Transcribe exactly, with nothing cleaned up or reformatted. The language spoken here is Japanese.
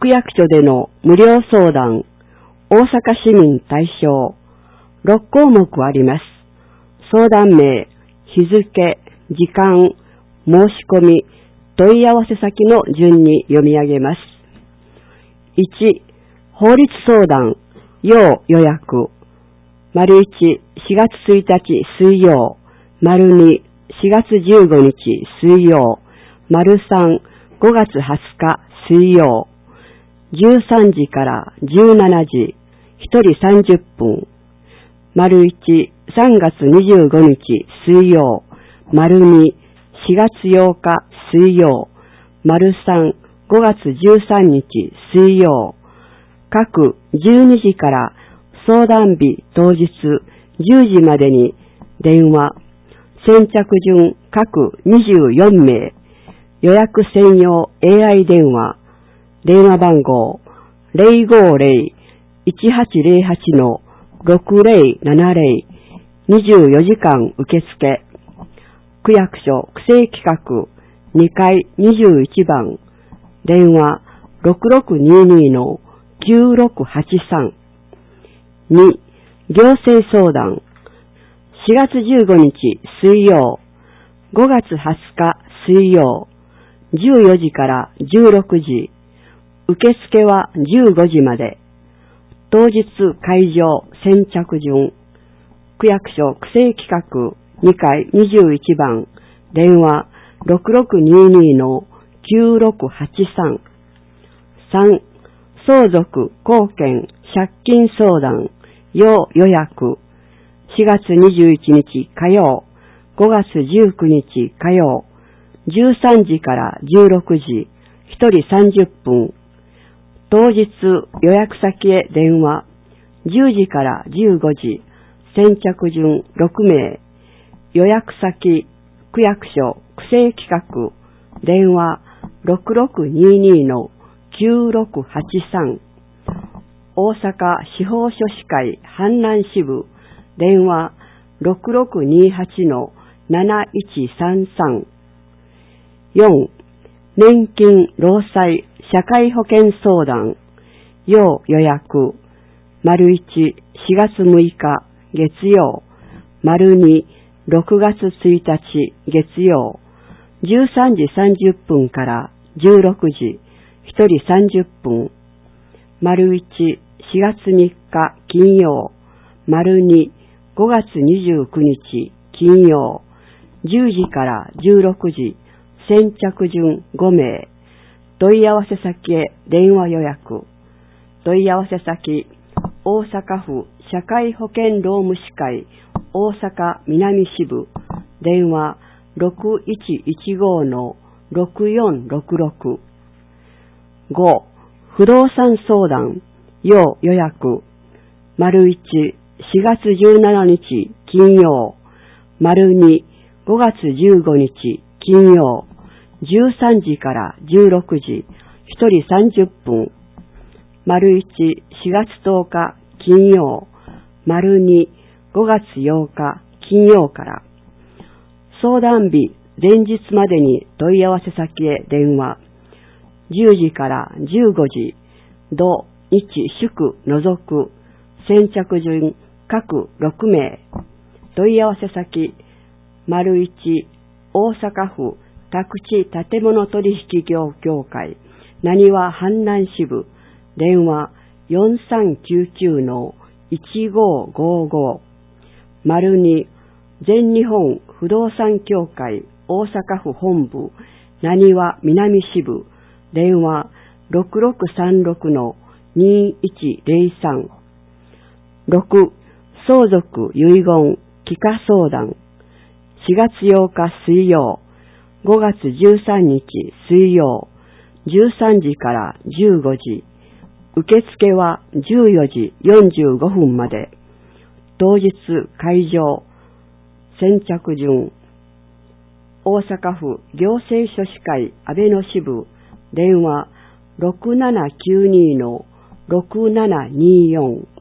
区役所での無料相談、大阪市民対象、ろっこうもくあります。相談名、日付、時間、申し込み、問い合わせ先の順に読み上げます。いち、法律相談、要予約。丸いち、しがつついたち水曜。丸に、しがつじゅうごにち水曜。丸さん、ごがつはつか水曜。じゅうさんじからじゅうしちじ、ひとりさんじゅっぷん。丸いち、さんがつにじゅうごにち水曜。丸に、しがつようか水曜。丸さん、ごがつじゅうさんにち水曜。各じゅうにじから相談日当日じゅうじまでに電話。先着順各にじゅうよんめい。予約専用 エーアイ 電話。電話番号 ゼロごゼロ いちはちゼロはち のろくゼロななゼロ。にじゅうよじかん受付。区役所区政企画にかいにじゅういちばん。電話ろくろくににのきゅうろくはちさん。に、行政相談。しがつじゅうごにち水曜。ごがつはつか水曜。じゅうよじからじゅうろくじ。受付はじゅうごじまで。当日会場先着順。区役所区政企画にかいにじゅういちばん。電話ろくろくににのきゅうろくはちさん。さん、相続、公検、借金相談、要予約。しがつにじゅういちにち火曜、ごがつじゅうくにち火曜、じゅうさんじからじゅうろくじ、ひとりさんじゅっぷん。当日予約先へ電話、じゅうじからじゅうごじ、先着順ろくめい。予約先、区役所、区政企画、電話ろくろくににのきゅうろくはちさん。大阪司法書士会阪南支部、電話ろくろくにはちのなないちさんさん。よん、年金、労災、社会保険相談、要予約。丸いち、しがつむいか月曜。丸に、ろくがつついたち月曜。じゅうさんじさんじゅっぷんからじゅうろくじ、ひとりさんじゅっぷん。丸いち、しがつみっか金曜。丸に、ごがつにじゅうくにち金曜。じゅうじからじゅうろくじ、先着順ごめい。問い合わせ先へ電話予約。問い合わせ先、大阪府社会保険労務士会大阪南支部、電話ろくいちいちごのろくよんろくろく。ご、不動産相談、要予約。丸いち、しがつじゅうしちにち金曜。丸に、ごがつじゅうごにち金曜。じゅうさんじからじゅうろくじ、ひとりさんじゅっぷん。丸いち、しがつとおか金曜。丸に、ごがつようか金曜から。相談日前日までに問い合わせ先へ電話。じゅうじからじゅうごじ、土、日、祝、除く、先着順各ろくめい。問い合わせ先、丸いち、大阪府宅地建物取引業協会、なにわ阪南支部、電話よんさんきゅうきゅうのいちごごご。丸に、全日本不動産協会大阪府本部、なにわ南支部、電話ろくろくさんろくのにいちゼロさん。ろく、相続遺言帰化相談。しがつようか水曜、ごがつじゅうさんにち水曜、じゅうさんじからじゅうごじ。受付はじゅうよじよんじゅうごふんまで。当日会場、先着順。大阪府行政書士会阿部野支部、電話ろくななきゅうにのろくななによん。